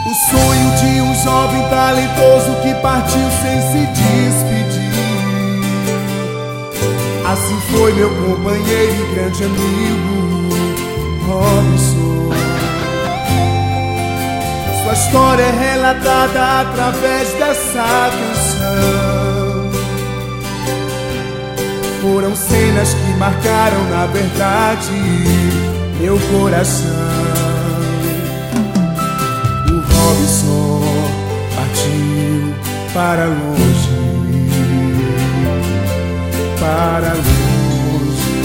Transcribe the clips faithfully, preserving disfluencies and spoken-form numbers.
O sonho de um jovem talentoso que partiu sem se despedir. Assim foi meu companheiro e grande amigo, Robson. Sua história é relatada através dessa canção. Foram cenas que marcaram, na verdade, meu coração. O Robson partiu para longe, para longe.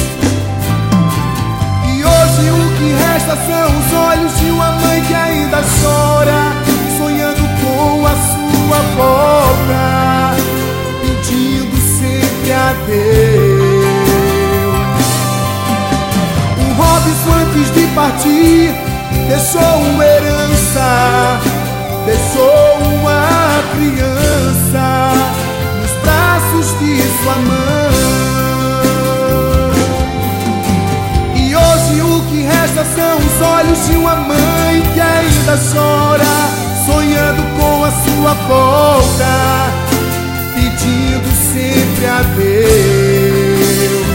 E hoje o que resta são os olhos de uma mãe que ainda chora, sonhando com a sua volta, pedindo sempre a Deus. O Robson, antes de partir, deixou uma herança, deixou uma criança nos braços de sua mãe. E hoje o que resta são os olhos de uma mãe que ainda chora, sonhando com a sua volta, pedindo sempre a Deus.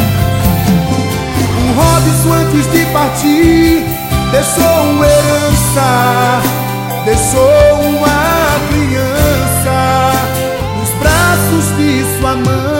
O Robson, antes de partir, deixou uma herança, deixou uma criança nos braços de sua mãe.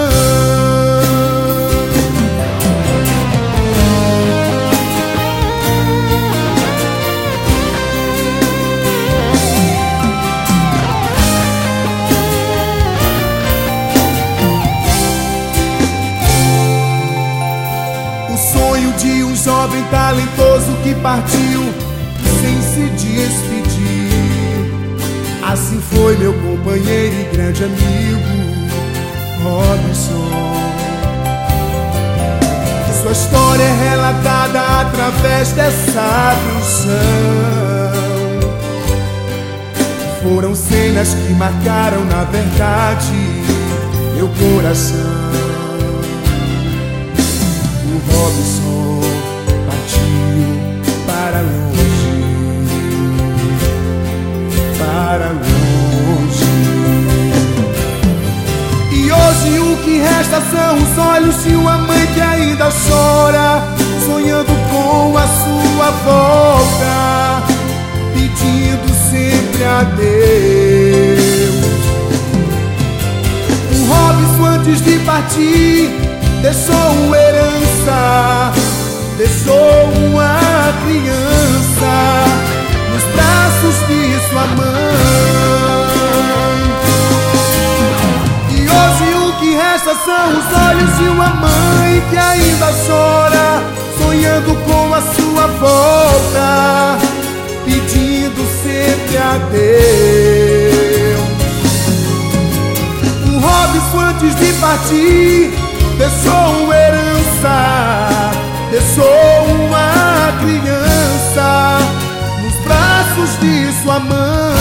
O sonho de um jovem talentoso que partiu sem se despedir. Assim foi meu companheiro e grande amigo, Robson. Sua história é relatada através dessa canção. Foram cenas que marcaram, na verdade, meu coração. O Robson partiu para longe, para longe. E hoje o que resta são os olhos de uma mãe que ainda chora, sonhando com a sua volta, pedindo sempre a Deus. O Robson, antes de partir, deixou uma herança, deixou uma criança nos braços de sua mãe. E hoje o que resta são os olhos de uma mãe que ainda chora, sonhando com a sua volta, pedindo sempre a Deus. O Robson, antes de partir, deixou uma herança, deixou uma criança nos braços de sua mãe.